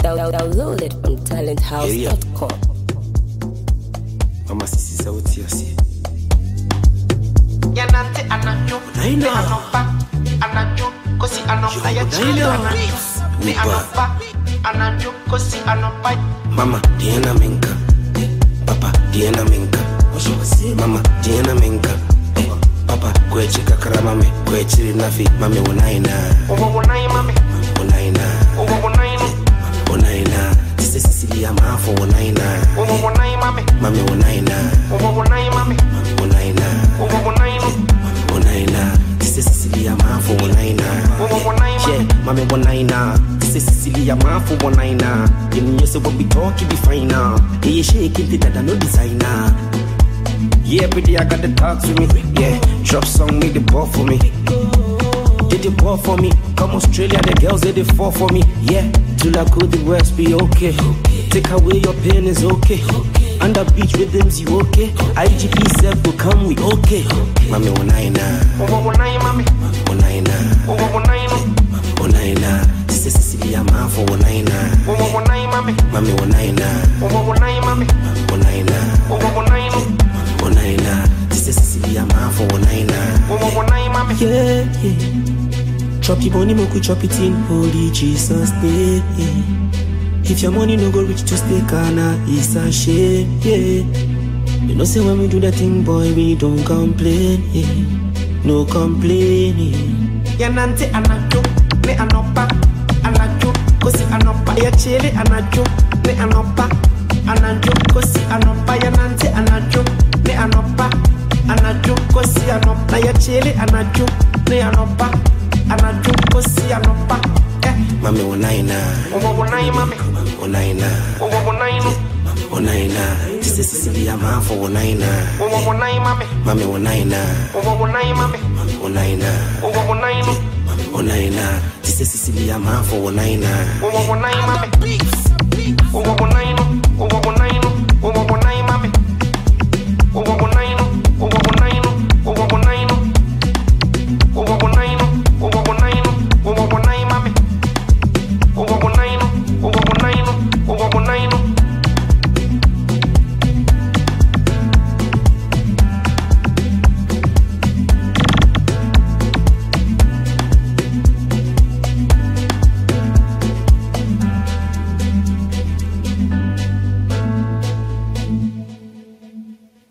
Download it from talenthouse.com. Mama sisi sauti yasi. Yanante anajo, me anopa, anajo, kosi anopa ya chile anajo, me anopa, anajo, kosi anopa. Mama Diana Menka, Papa Diana Menka, Mama Diana Menka, Papa kwechi kakara mame, kwechi nafi mame unaina. Unai mame, unaina. Unaina, this is Cecilia Mafo unaina. Unai mame, mame unaina. Unai mame, unaina. Unaina, this is Cecilia Mafo unaina. Yeah, mame unaina. This is Cecilia Mafo unaina. You know so what we talk it be fine now. Yeah, shake it that no designer. Yeah, every day I got the talk to me. Yeah, drop song make the ball for me. Did the ball for me? Come Australia, the girls did it fall for me. Yeah, till I could the West be okay. Take away your pain is okay. Under beach rhythms you okay. IGP self will come we okay. Mami unaina. mame, Unaina. This is Cecilia Mafo unaina. mame, Mami unaina. mame, Unaina. This is Cecilia Mafo unaina. mame, Yeah. Chop the money, moku chop it in holy Jesus name. If your money no go reach to stay kana, it's a shame. Yeah. You know say when we do that thing, boy, we don't complain. Yeah. No complaining. Yanante anajo, me anopa, anajo, kosi anopa ya chile anajo, me anopa, anajo, kosi anopa yanante anajo, me anopa, anajo, kosi anopa ya chile anajo, me anopa, anajo, kosi anopa. Mami unaina. Unai mame, Unaina. Unaina. This is Cecilia Mafo unaina. unai mame, Mami unaina. mame, Unaina. This is Cecilia Mafo unaina. unai mame,